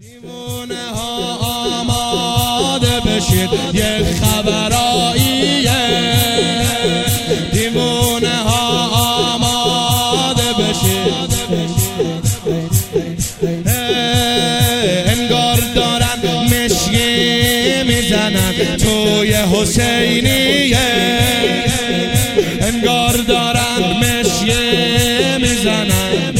دیوونه ها آماده بشید یک خبراییه، دیوونه ها آماده بشید، انگار دارن مشکی میزنن توی حسینیه، انگار دارن مشکی میزنن.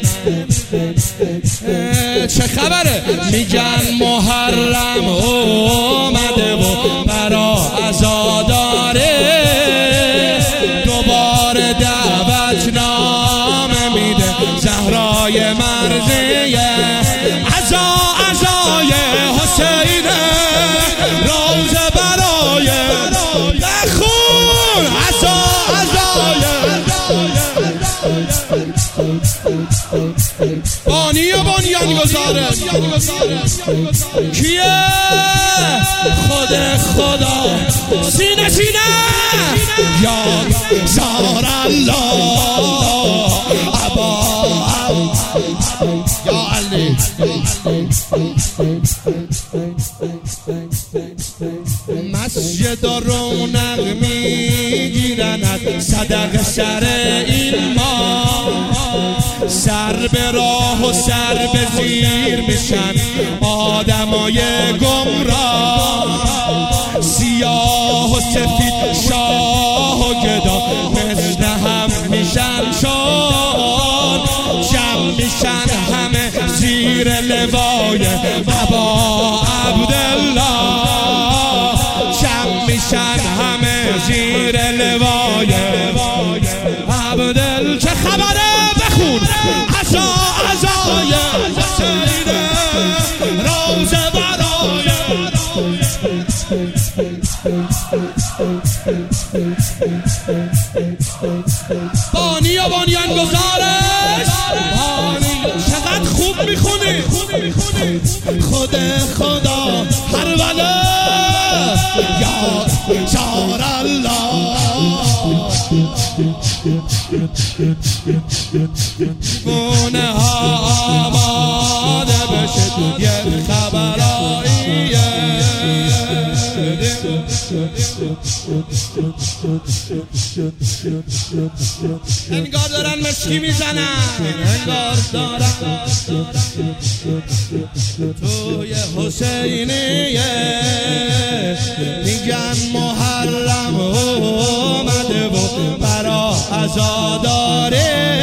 چه خبره؟ میگن محرم اومده و برا عزاداره، دوباره دعوت نامه میده زهرای مرضیه. عزای حسینه روزه برای بخون، عزای بانی و بنیانگذاره کیه؟ خدا سینه یا زار الله ابا یا علی. مسجد رونق میگیرند صدق سر این ما، سر به راه و سر به زیر میشن آدمای گمراه، سیاه و سفید شاه و گدا مثل هم میشن، چون جمع میشن همه زیر لوای ابا عبدالله، جمع میشن همه زیر لوای عبدالله. چه خبره؟ بخون. عزای حسینه روزه برای بانی و بنیانگذارش. چقدر خوب میخونی. خدا هروله یا زار الله. دیوونه ها آماده بشید یک خبراییه، انگار دارن مشکی میزنن، انگار دارن توی حسینیه، میگن محرم اومده و برا عزاداره،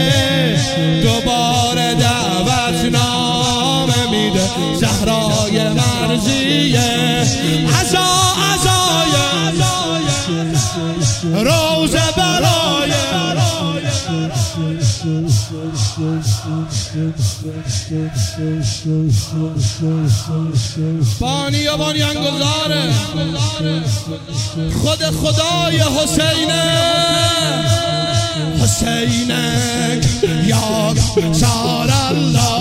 دوباره دعوت نامه میده زهرای مرضیه. عزای روزه برای بانی و بنیانگذاره خدای حسینه یا زار الله